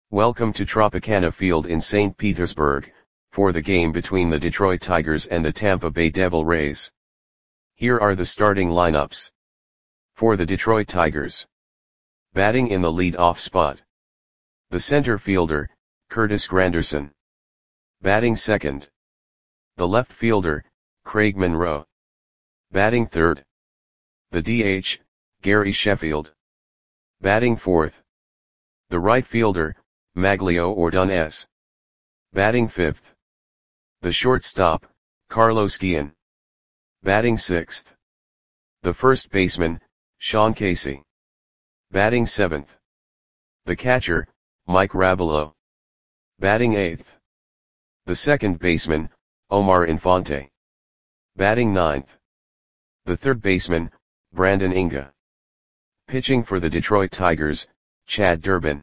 Welcome to Tropicana Field in St. Petersburg, for the game between the Detroit Tigers and the Tampa Bay Devil Rays. Here are the starting lineups. For the Detroit Tigers. Batting in the lead-off spot. The center fielder, Curtis Granderson. Batting second. The left fielder, Craig Monroe. Batting third. The DH, Gary Sheffield. Batting fourth. The right fielder, Magglio Ordonez. Batting fifth. The shortstop, Carlos Guillen. Batting sixth. The first baseman, Sean Casey. Batting seventh. The catcher, Mike Rabelo. Batting eighth. The second baseman, Omar Infante. Batting ninth. The third baseman, Brandon Inga. Pitching for the Detroit Tigers, Chad Durbin.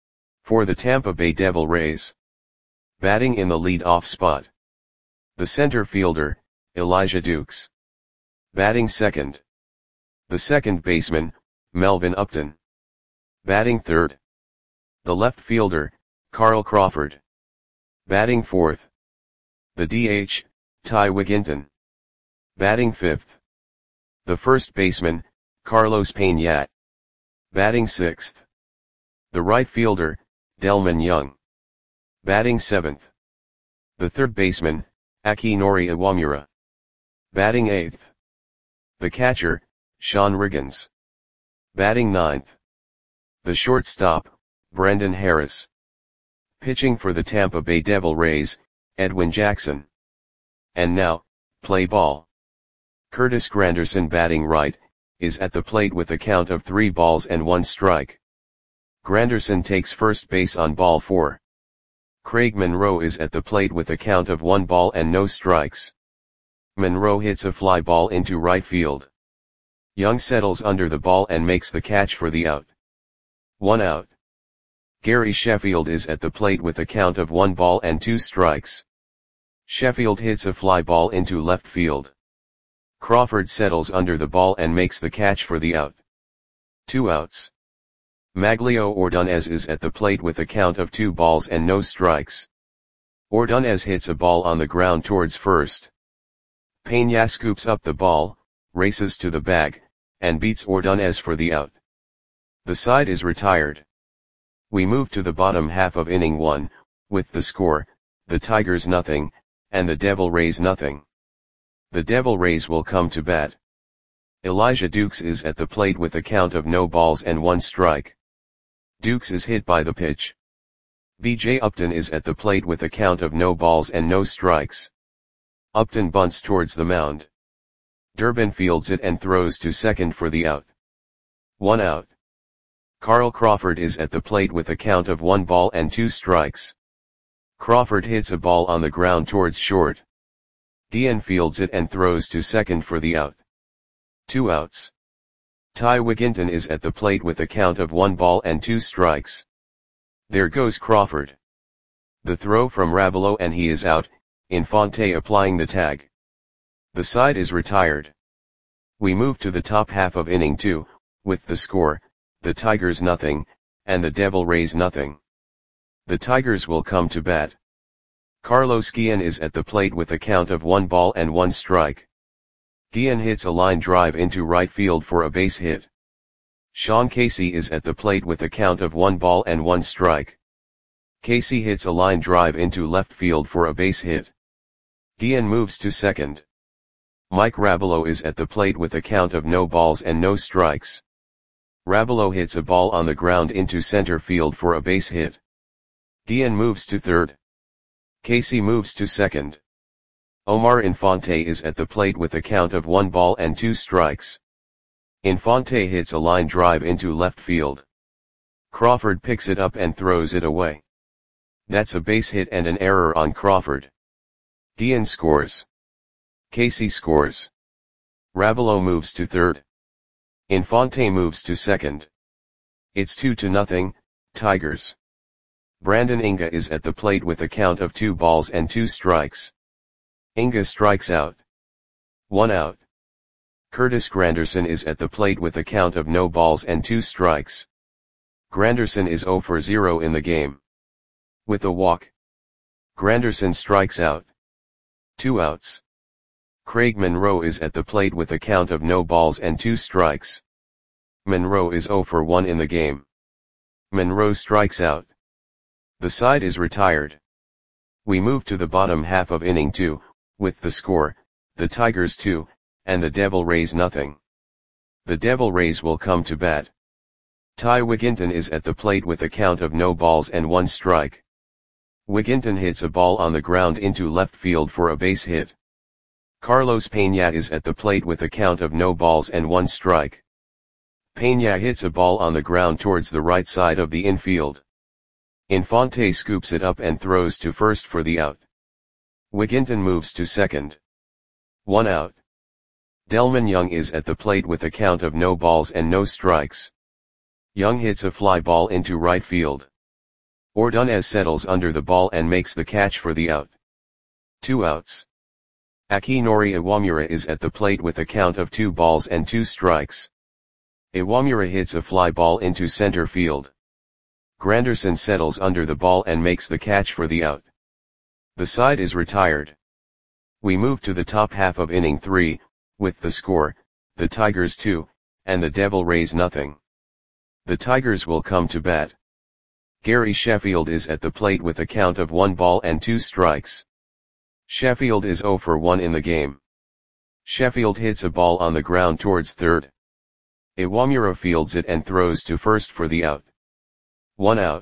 For the Tampa Bay Devil Rays. Batting in the lead-off spot. The center fielder, Elijah Dukes. Batting second. The second baseman, Melvin Upton. Batting third. The left fielder, Carl Crawford. Batting fourth. The DH, Ty Wigginton. Batting fifth. The first baseman, Carlos Payne. Batting sixth. The right fielder, Delman Young. Batting seventh. The third baseman, Akinori Iwamura. Batting eighth. The catcher, Sean Riggins. Batting ninth. The shortstop, Brendan Harris. Pitching for the Tampa Bay Devil Rays, Edwin Jackson. And now, play ball. Curtis Granderson batting right, is at the plate with a count of 3 balls and 1 strike. Granderson takes first base on ball 4. Craig Monroe is at the plate with a count of 1 ball and no strikes. Monroe hits a fly ball into right field. Young settles under the ball and makes the catch for the out. 1 out. Gary Sheffield is at the plate with a count of 1 ball and 2 strikes. Sheffield hits a fly ball into left field. Crawford settles under the ball and makes the catch for the out. 2 outs. Magglio Ordonez is at the plate with a count of 2 balls and no strikes. Ordonez hits a ball on the ground towards first. Pena scoops up the ball, races to the bag, and beats Ordonez for the out. The side is retired. We move to the bottom half of inning 1, with the score, the Tigers nothing, and the Devil Rays nothing. The Devil Rays will come to bat. Elijah Dukes is at the plate with a count of no balls and 1 strike. Dukes is hit by the pitch. B.J. Upton is at the plate with a count of no balls and no strikes. Upton bunts towards the mound. Durbin fields it and throws to second for the out. 1 out. Carl Crawford is at the plate with a count of 1 ball and 2 strikes. Crawford hits a ball on the ground towards short. Guillen fields it and throws to second for the out. 2 outs. Ty Wigginton is at the plate with a count of 1 ball and 2 strikes. There goes Crawford. The throw from Rabelo and he is out, Infante applying the tag. The side is retired. We move to the top half of inning 2, with the score, the Tigers nothing, and the Devil Rays nothing. The Tigers will come to bat. Carlos Guillen is at the plate with a count of 1 ball and 1 strike. Guillen hits a line drive into right field for a base hit. Sean Casey is at the plate with a count of 1 ball and 1 strike. Casey hits a line drive into left field for a base hit. Guillen moves to second. Mike Rabelo is at the plate with a count of no balls and no strikes. Rabelo hits a ball on the ground into center field for a base hit. Guillen moves to third. Casey moves to second. Omar Infante is at the plate with a count of 1 ball and 2 strikes. Infante hits a line drive into left field. Crawford picks it up and throws it away. That's a base hit and an error on Crawford. Guillen scores. Casey scores. Rabelo moves to third. Infante moves to second. It's 2-0, Tigers. Brandon Inga is at the plate with a count of 2 balls and 2 strikes. Inga strikes out. 1 out. Curtis Granderson is at the plate with a count of no balls and 2 strikes. Granderson is 0 for 0 in the game. With a walk, Granderson strikes out. 2 outs. Craig Monroe is at the plate with a count of no balls and 2 strikes. Monroe is 0 for 1 in the game. Monroe strikes out. The side is retired. We move to the bottom half of inning 2, with the score, the Tigers 2, and the Devil Rays nothing. The Devil Rays will come to bat. Ty Wigginton is at the plate with a count of no balls and 1 strike. Wigginton hits a ball on the ground into left field for a base hit. Carlos Peña is at the plate with a count of no balls and 1 strike. Peña hits a ball on the ground towards the right side of the infield. Infante scoops it up and throws to first for the out. Wigginton moves to second. 1 out. Delmon Young is at the plate with a count of no balls and no strikes. Young hits a fly ball into right field. Ordonez settles under the ball and makes the catch for the out. 2 outs. Akinori Iwamura is at the plate with a count of 2 balls and 2 strikes. Iwamura hits a fly ball into center field. Granderson settles under the ball and makes the catch for the out. The side is retired. We move to the top half of inning 3, with the score, the Tigers 2, and the Devil Rays nothing. The Tigers will come to bat. Gary Sheffield is at the plate with a count of 1 ball and 2 strikes. Sheffield is 0 for 1 in the game. Sheffield hits a ball on the ground towards third. Iwamura fields it and throws to first for the out. 1 out.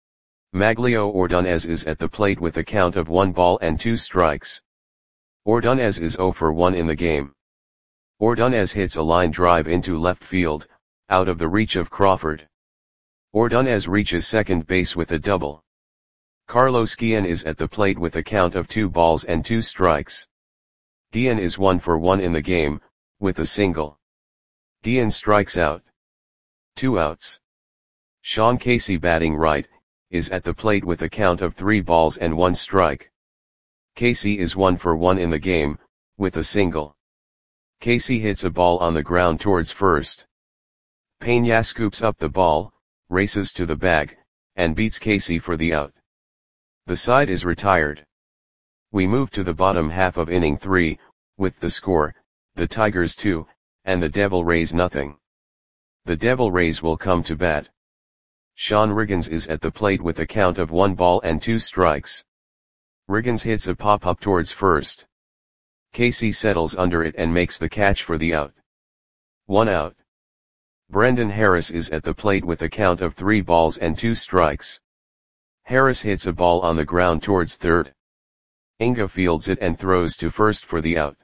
Maglio Ordonez is at the plate with a count of 1 ball and 2 strikes. Ordonez is 0 for 1 in the game. Ordonez hits a line drive into left field, out of the reach of Crawford. Ordonez reaches second base with a double. Carlos Guillen is at the plate with a count of 2 balls and 2 strikes. Guillen is 1 for 1 in the game, with a single. Guillen strikes out. 2 outs. Sean Casey batting right, is at the plate with a count of 3 balls and 1 strike. Casey is 1 for 1 in the game, with a single. Casey hits a ball on the ground towards first. Peña scoops up the ball, races to the bag, and beats Casey for the out. The side is retired. We move to the bottom half of inning 3, with the score, the Tigers 2, and the Devil Rays nothing. The Devil Rays will come to bat. Sean Riggins is at the plate with a count of 1 ball and 2 strikes. Riggins hits a pop-up towards first. Casey settles under it and makes the catch for the out. 1 out. Brendan Harris is at the plate with a count of 3 balls and 2 strikes. Harris hits a ball on the ground towards third. Inga fields it and throws to first for the out.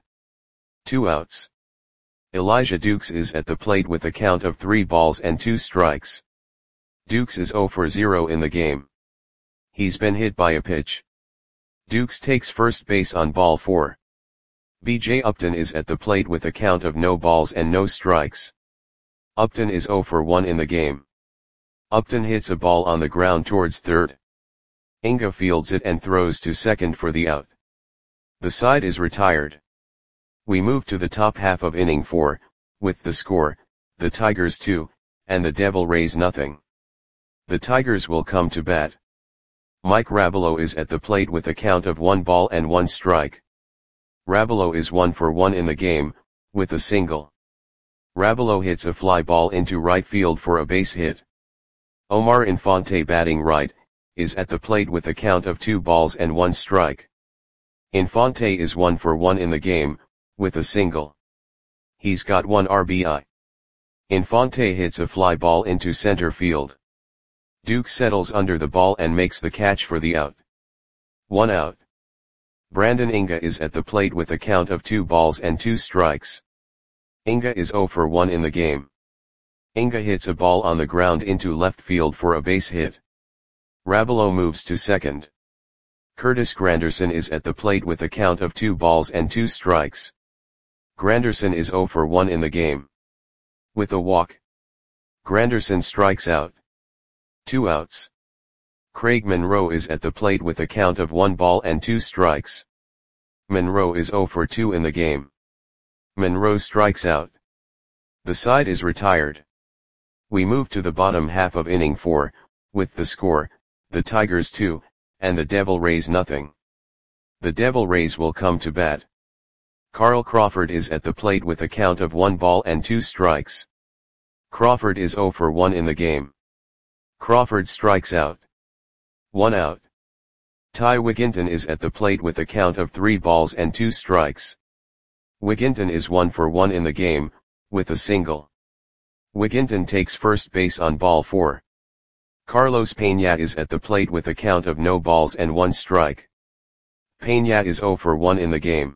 2 outs. Elijah Dukes is at the plate with a count of 3 balls and 2 strikes. Dukes is 0 for 0 in the game. He's been hit by a pitch. Dukes takes first base on ball 4. B.J. Upton is at the plate with a count of no balls and no strikes. Upton is 0 for 1 in the game. Upton hits a ball on the ground towards third. Inga fields it and throws to second for the out. The side is retired. We move to the top half of inning 4, with the score, the Tigers 2, and the Devil Rays nothing. The Tigers will come to bat. Mike Rabelo is at the plate with a count of 1 ball and 1 strike. Rabelo is 1 for 1 in the game, with a single. Rabelo hits a fly ball into right field for a base hit. Omar Infante batting right, is at the plate with a count of 2 balls and 1 strike. Infante is 1 for 1 in the game, with a single. He's got 1 RBI. Infante hits a fly ball into center field. Duke settles under the ball and makes the catch for the out. 1 out. Brandon Inga is at the plate with a count of 2 balls and 2 strikes. Inga is 0 for 1 in the game. Inga hits a ball on the ground into left field for a base hit. Rabelo moves to second. Curtis Granderson is at the plate with a count of 2 balls and 2 strikes. Granderson is 0 for 1 in the game. With a walk, Granderson strikes out. 2 outs. Craig Monroe is at the plate with a count of 1 ball and 2 strikes. Monroe is 0 for 2 in the game. Monroe strikes out. The side is retired. We move to the bottom half of inning 4, with the score, the Tigers 2, and the Devil Rays nothing. The Devil Rays will come to bat. Carl Crawford is at the plate with a count of 1 ball and 2 strikes. Crawford is 0 for 1 in the game. Crawford strikes out. 1 out. Ty Wigginton is at the plate with a count of 3 balls and 2 strikes. Wigginton is 1 for 1 in the game, with a single. Wigginton takes first base on ball 4. Carlos Peña is at the plate with a count of no balls and 1 strike. Peña is 0 for 1 in the game.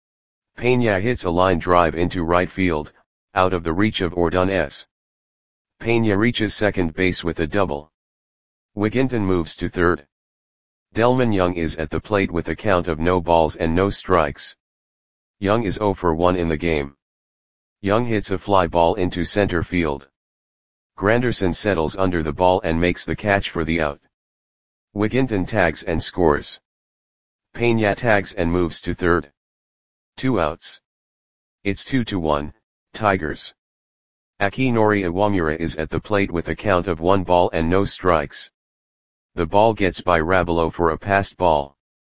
Peña hits a line drive into right field, out of the reach of Ordonez. Peña reaches second base with a double. Wigginton moves to third. Delman Young is at the plate with a count of no balls and no strikes. Young is 0 for 1 in the game. Young hits a fly ball into center field. Granderson settles under the ball and makes the catch for the out. Wigginton tags and scores. Peña tags and moves to third. 2 outs. It's 2-1, Tigers. Akinori Iwamura is at the plate with a count of 1 ball and no strikes. The ball gets by Rabelo for a passed ball.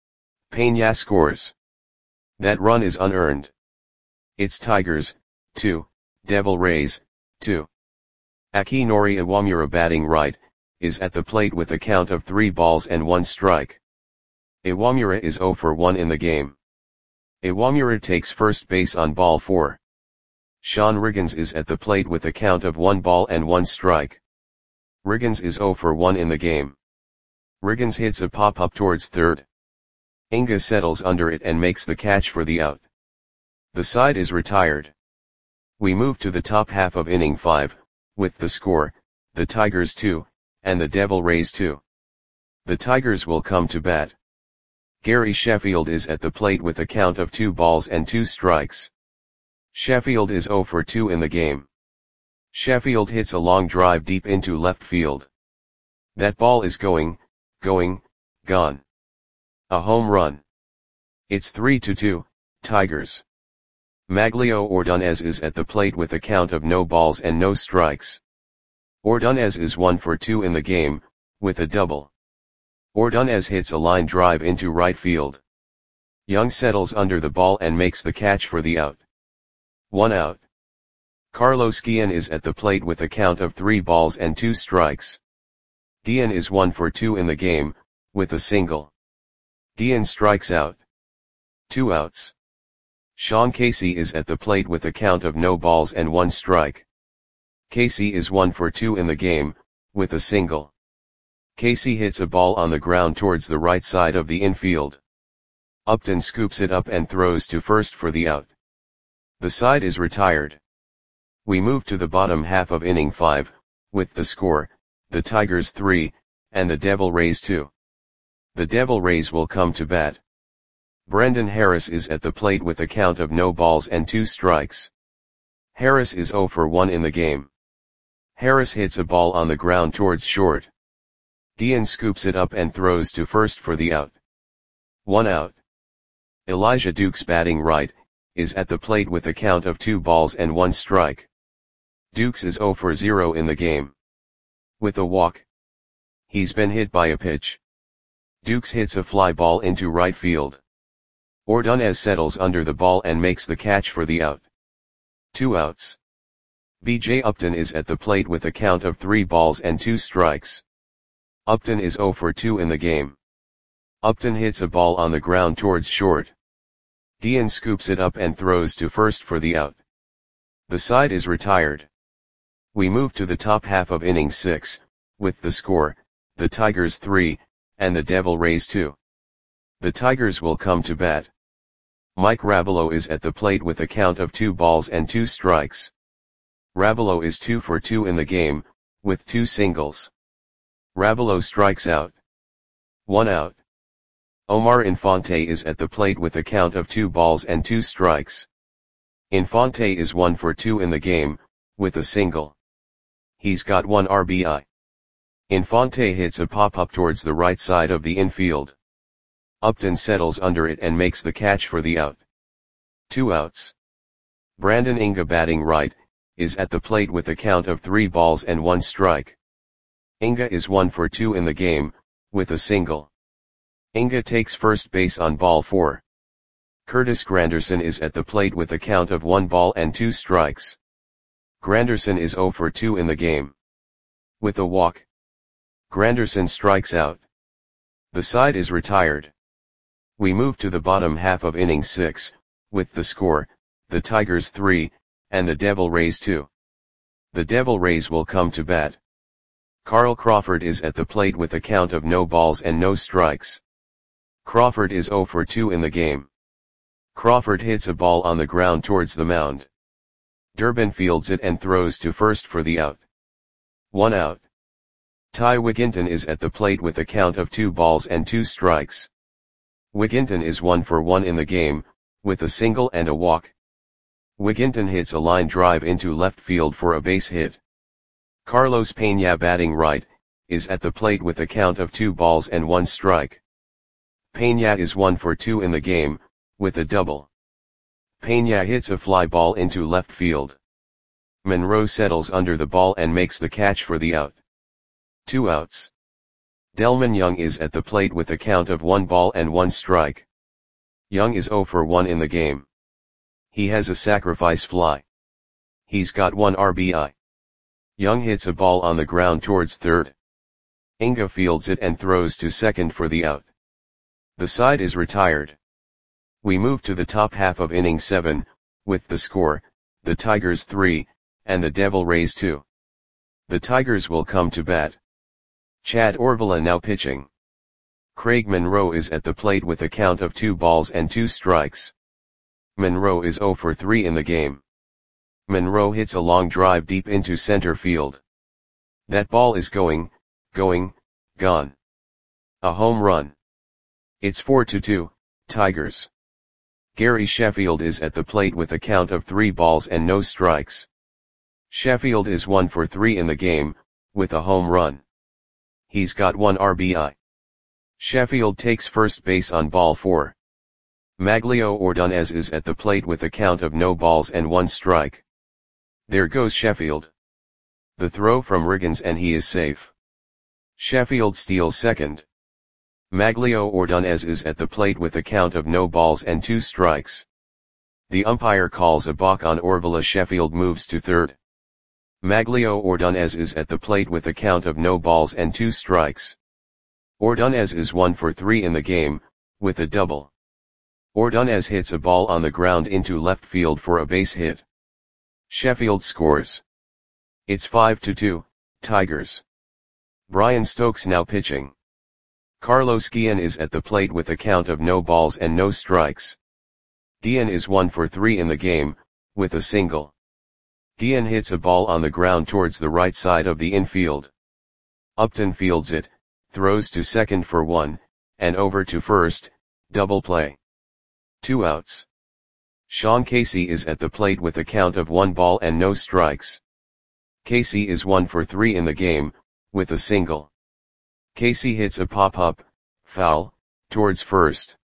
Peña scores. That run is unearned. It's Tigers, 2, Devil Rays, 2. Akinori Iwamura batting right, is at the plate with a count of 3 balls and 1 strike. Iwamura is 0 for 1 in the game. Iwamura takes first base on ball 4. Sean Riggins is at the plate with a count of 1 ball and 1 strike. Riggins is 0 for 1 in the game. Riggins hits a pop-up towards third. Inga settles under it and makes the catch for the out. The side is retired. We move to the top half of inning 5, with the score, the Tigers 2, and the Devil Rays 2. The Tigers will come to bat. Gary Sheffield is at the plate with a count of 2 balls and 2 strikes. Sheffield is 0 for 2 in the game. Sheffield hits a long drive deep into left field. That ball is gone. A home run. It's 3-2, Tigers. Maglio Ordonez is at the plate with a count of no balls and no strikes. Ordonez is 1 for 2 in the game, with a double. Ordonez hits a line drive into right field. Young settles under the ball and makes the catch for the out. 1 out. Carlos Guillen is at the plate with a count of 3 balls and 2 strikes. Guillen is 1 for 2 in the game, with a single. Guillen strikes out. 2 outs. Sean Casey is at the plate with a count of no balls and 1 strike. Casey is 1 for 2 in the game, with a single. Casey hits a ball on the ground towards the right side of the infield. Upton scoops it up and throws to first for the out. The side is retired. We move to the bottom half of inning 5, with the score, the Tigers 3, and the Devil Rays 2. The Devil Rays will come to bat. Brendan Harris is at the plate with a count of no balls and 2 strikes. Harris is 0 for 1 in the game. Harris hits a ball on the ground towards short. Guillen scoops it up and throws to first for the out. 1 out. Elijah Dukes batting right, is at the plate with a count of 2 balls and 1 strike. Dukes is 0 for 0 in the game. With a walk. He's been hit by a pitch. Dukes hits a fly ball into right field. Ordonez settles under the ball and makes the catch for the out. 2 outs. B.J. Upton is at the plate with a count of 3 balls and 2 strikes. Upton is 0 for 2 in the game. Upton hits a ball on the ground towards short. Guillen scoops it up and throws to first for the out. The side is retired. We move to the top half of inning 6, with the score, the Tigers 3, and the Devil Rays 2. The Tigers will come to bat. Mike Rabelo is at the plate with a count of 2 balls and 2 strikes. Rabelo is 2 for 2 in the game, with 2 singles. Rabelo strikes out. 1 out. Omar Infante is at the plate with a count of 2 balls and 2 strikes. Infante is 1 for 2 in the game, with a single. He's got 1 RBI. Infante hits a pop-up towards the right side of the infield. Upton settles under it and makes the catch for the out. 2 outs. Brandon Inga batting right, is at the plate with a count of 3 balls and 1 strike. Inga is 1 for 2 in the game, with a single. Inga takes first base on ball 4. Curtis Granderson is at the plate with a count of 1 ball and 2 strikes. Granderson is 0 for 2 in the game. With a walk, Granderson strikes out. The side is retired. We move to the bottom half of inning 6, with the score, the Tigers 3, and the Devil Rays 2. The Devil Rays will come to bat. Carl Crawford is at the plate with a count of no balls and no strikes. Crawford is 0 for 2 in the game. Crawford hits a ball on the ground towards the mound. Durbin fields it and throws to first for the out. 1 out. Ty Wigginton is at the plate with a count of 2 balls and 2 strikes. Wigginton is 1 for 1 in the game, with a single and a walk. Wigginton hits a line drive into left field for a base hit. Carlos Peña, batting right, is at the plate with a count of 2 balls and 1 strike. Peña is 1 for 2 in the game, with a double. Peña hits a fly ball into left field. Monroe settles under the ball and makes the catch for the out. 2 outs. Delmon Young is at the plate with a count of 1 ball and 1 strike. Young is 0 for 1 in the game. He has a sacrifice fly. He's got 1 RBI. Young hits a ball on the ground towards third. Inga fields it and throws to second for the out. The side is retired. We move to the top half of inning 7, with the score, the Tigers 3, and the Devil Rays 2. The Tigers will come to bat. Chad Orvilla now pitching. Craig Monroe is at the plate with a count of 2 balls and 2 strikes. Monroe is 0 for 3 in the game. Monroe hits a long drive deep into center field. That ball is gone. A home run. It's 4-2, Tigers. Gary Sheffield is at the plate with a count of 3 balls and no strikes. Sheffield is 1 for 3 in the game, with a home run. He's got 1 RBI. Sheffield takes first base on ball 4. Maglio Ordonez is at the plate with a count of no balls and 1 strike. There goes Sheffield. The throw from Riggins and he is safe. Sheffield steals second. Maglio Ordonez is at the plate with a count of no balls and 2 strikes. The umpire calls a balk on Orvilla. Sheffield moves to third. Maglio Ordonez is at the plate with a count of no balls and 2 strikes. Ordonez is 1 for 3 in the game, with a double. Ordonez hits a ball on the ground into left field for a base hit. Sheffield scores. It's 5-2, Tigers. Brian Stokes now pitching. Carlos Guillen is at the plate with a count of no balls and no strikes. Guillen is 1 for 3 in the game, with a single. Guillen hits a ball on the ground towards the right side of the infield. Upton fields it, throws to second for 1, and over to first, double play. 2 outs. Sean Casey is at the plate with a count of 1 ball and no strikes. Casey is 1 for 3 in the game, with a single. Casey hits a pop-up, foul, towards first.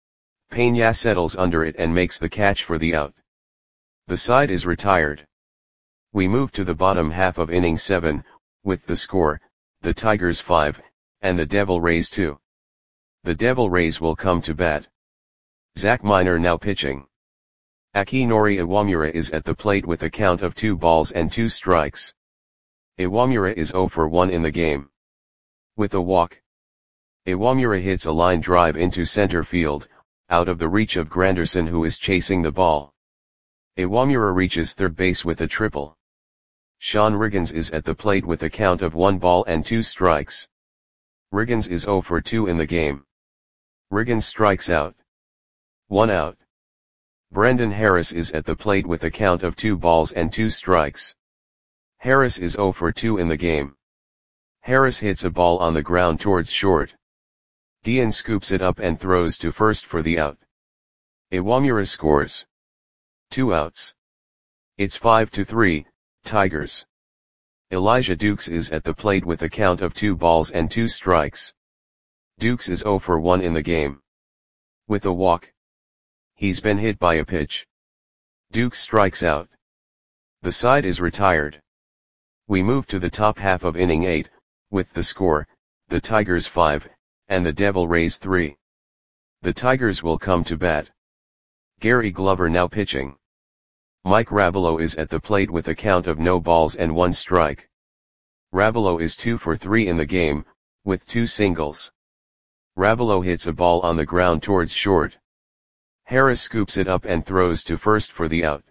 Peña settles under it and makes the catch for the out. The side is retired. We move to the bottom half of inning 7, with the score, the Tigers 5, and the Devil Rays 2. The Devil Rays will come to bat. Zach Miner now pitching. Akinori Iwamura is at the plate with a count of 2 balls and 2 strikes. Iwamura is 0 for 1 in the game. With a walk, Iwamura hits a line drive into center field, out of the reach of Granderson, who is chasing the ball. Iwamura reaches third base with a triple. Sean Riggins is at the plate with a count of 1 ball and 2 strikes. Riggins is 0 for 2 in the game. Riggins strikes out. 1 out. Brendan Harris is at the plate with a count of 2 balls and 2 strikes. Harris is 0 for 2 in the game. Harris hits a ball on the ground towards short. Guillen scoops it up and throws to first for the out. Iwamura scores. 2 outs. It's 5-3, Tigers. Elijah Dukes is at the plate with a count of 2 balls and 2 strikes. Dukes is 0 for 1 in the game. With a walk. He's been hit by a pitch. Dukes strikes out. The side is retired. We move to the top half of inning 8, with the score, the Tigers 5, and the Devil Rays 3. The Tigers will come to bat. Gary Glover now pitching. Mike Rabelo is at the plate with a count of no balls and 1 strike. Rabelo is 2 for 3 in the game, with 2 singles. Rabelo hits a ball on the ground towards short. Harris scoops it up and throws to first for the out.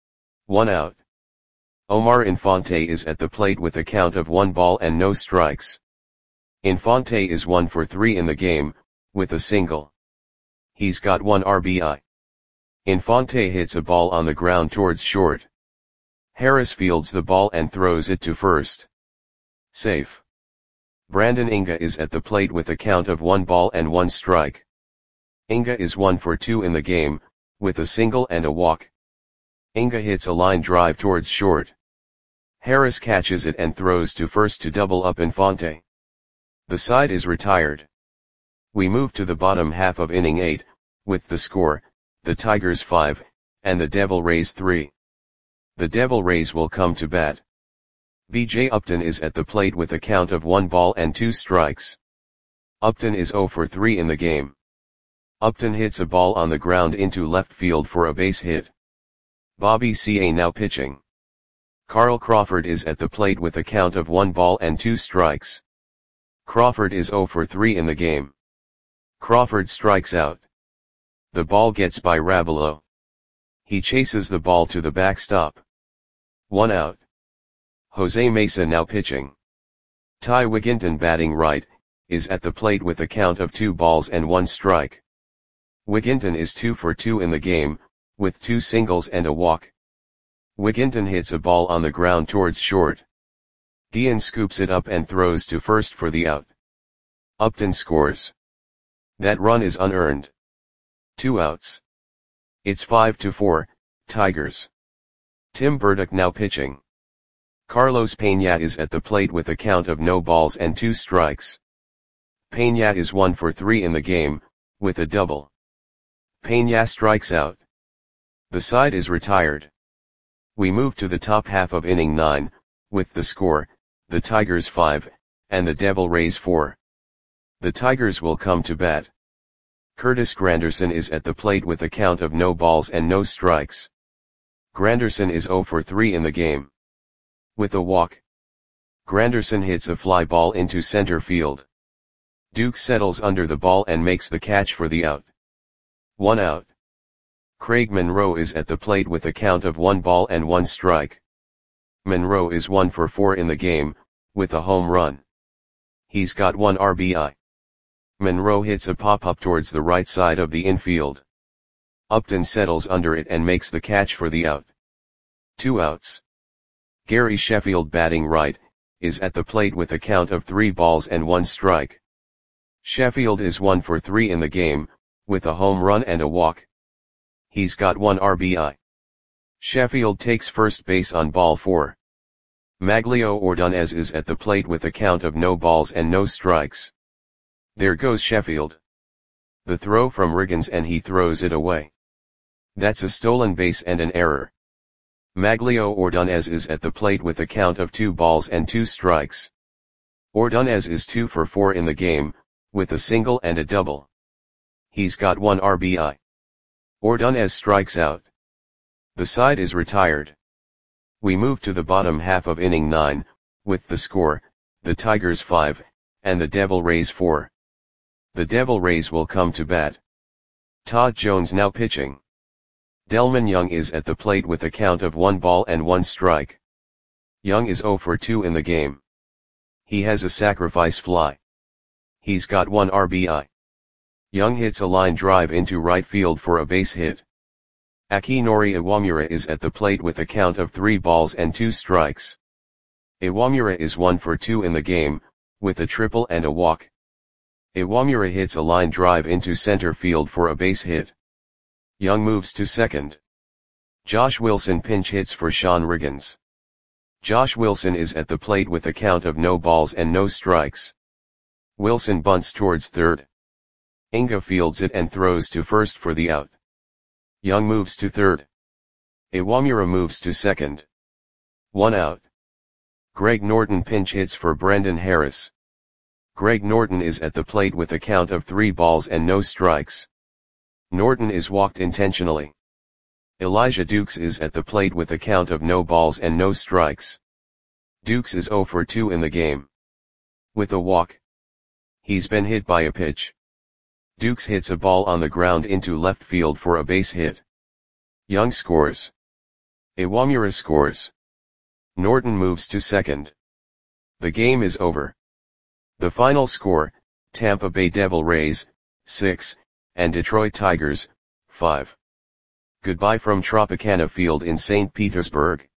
1 out. Omar Infante is at the plate with a count of 1 ball and no strikes. Infante is 1 for 3 in the game, with a single. He's got 1 RBI. Infante hits a ball on the ground towards short. Harris fields the ball and throws it to first. Safe. Brandon Inga is at the plate with a count of 1 ball and 1 strike. Inga is 1 for 2 in the game, with a single and a walk. Inga hits a line drive towards short. Harris catches it and throws to first to double up Infante. The side is retired. We move to the bottom half of inning 8, with the score, the Tigers 5, and the Devil Rays 3. The Devil Rays will come to bat. B.J. Upton is at the plate with a count of 1 ball and 2 strikes. Upton is 0 for 3 in the game. Upton hits a ball on the ground into left field for a base hit. Bobby C.A. now pitching. Carl Crawford is at the plate with a count of 1 ball and 2 strikes. Crawford is 0 for 3 in the game. Crawford strikes out. The ball gets by Rabelo. He chases the ball to the backstop. 1 out. Jose Mesa now pitching. Ty Wigginton batting right, is at the plate with a count of 2 balls and 1 strike. Wigginton is 2 for 2 in the game, with 2 singles and a walk. Wigginton hits a ball on the ground towards short. Dian scoops it up and throws to first for the out. Upton scores. That run is unearned. 2 outs. It's 5-4, Tigers. Tim Burdick now pitching. Carlos Peña is at the plate with a count of no balls and 2 strikes. Peña is 1 for 3 in the game, with a double. Peña strikes out. The side is retired. We move to the top half of inning 9, with the score, the Tigers 5, and the Devil Rays 4. The Tigers will come to bat. Curtis Granderson is at the plate with a count of no balls and no strikes. Granderson is 0 for 3 in the game. With a walk. Granderson hits a fly ball into center field. Duke settles under the ball and makes the catch for the out. 1 out. Craig Monroe is at the plate with a count of 1 ball and 1 strike. Monroe is 1 for 4 in the game, with a home run. He's got 1 RBI. Monroe hits a pop-up towards the right side of the infield. Upton settles under it and makes the catch for the out. 2 outs. Gary Sheffield batting right, is at the plate with a count of 3 balls and 1 strike. Sheffield is 1 for 3 in the game, with a home run and a walk. He's got 1 RBI. Sheffield takes first base on ball 4. Maglio Ordonez is at the plate with a count of no balls and no strikes. There goes Sheffield. The throw from Riggins and he throws it away. That's a stolen base and an error. Maglio Ordonez is at the plate with a count of 2 balls and 2 strikes. Ordonez is 2 for 4 in the game, with a single and a double. He's got 1 RBI. Ordonez strikes out. The side is retired. We move to the bottom half of inning 9, with the score, the Tigers 5, and the Devil Rays 4. The Devil Rays will come to bat. Todd Jones now pitching. Delman Young is at the plate with a count of 1 ball and 1 strike. Young is 0 for 2 in the game. He has a sacrifice fly. He's got 1 RBI. Young hits a line drive into right field for a base hit. Akinori Iwamura is at the plate with a count of 3 balls and 2 strikes. Iwamura is 1 for 2 in the game, with a triple and a walk. Iwamura hits a line drive into center field for a base hit. Young moves to second. Josh Wilson pinch hits for Sean Riggins. Josh Wilson is at the plate with a count of no balls and no strikes. Wilson bunts towards third. Inga fields it and throws to first for the out. Young moves to third. Iwamura moves to second. 1 out. Greg Norton pinch hits for Brendan Harris. Greg Norton is at the plate with a count of 3 balls and no strikes. Norton is walked intentionally. Elijah Dukes is at the plate with a count of no balls and no strikes. Dukes is 0 for 2 in the game. With a walk. He's been hit by a pitch. Dukes hits a ball on the ground into left field for a base hit. Young scores. Iwamura scores. Norton moves to second. The game is over. The final score, Tampa Bay Devil Rays, 6, and Detroit Tigers, 5. Goodbye from Tropicana Field in St. Petersburg.